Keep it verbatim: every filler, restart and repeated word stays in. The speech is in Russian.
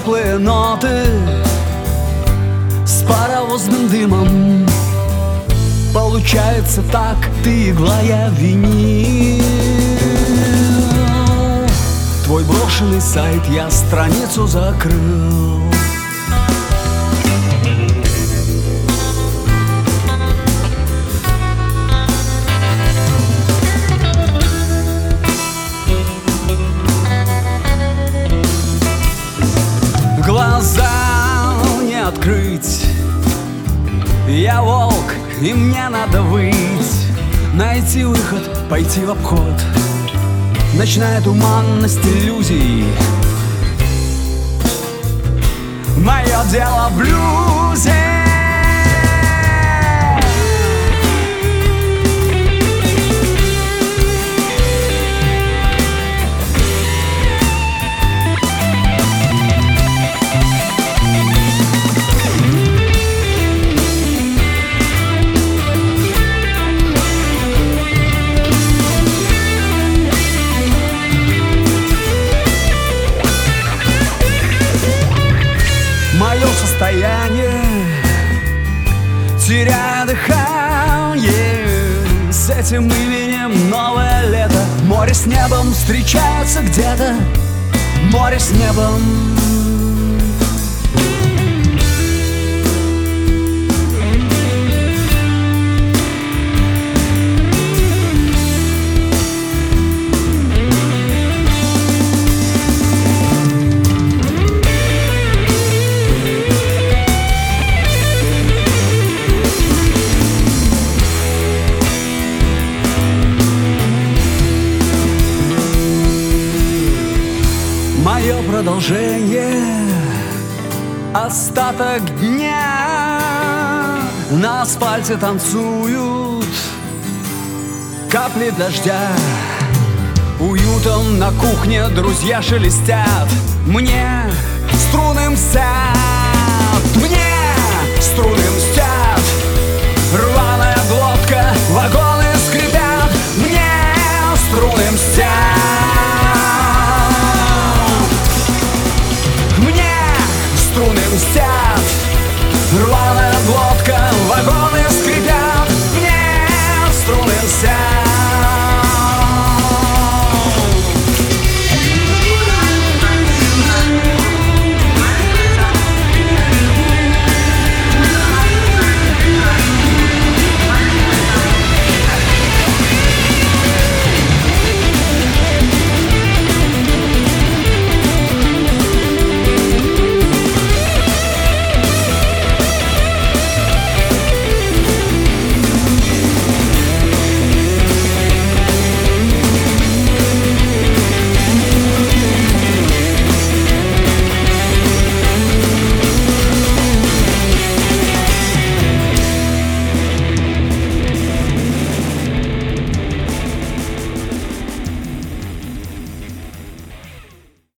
теплые ноты с паровозным дымом. Получается так, ты игла, я винил. Твой брошенный сайт, я страницу закрыл. Глаза не открыть, я волк, и мне надо выть, найти выход, пойти в обход. Ночная туманность иллюзий, мое дело в блюзе. Мое состояние, теряя дыхание, с этим именем новое лето. Море с небом встречаются где-то, море с небом. Мое продолжение, остаток дня. На асфальте танцуют капли дождя. Уютом на кухне друзья шелестят. Мне струны мстят. Мне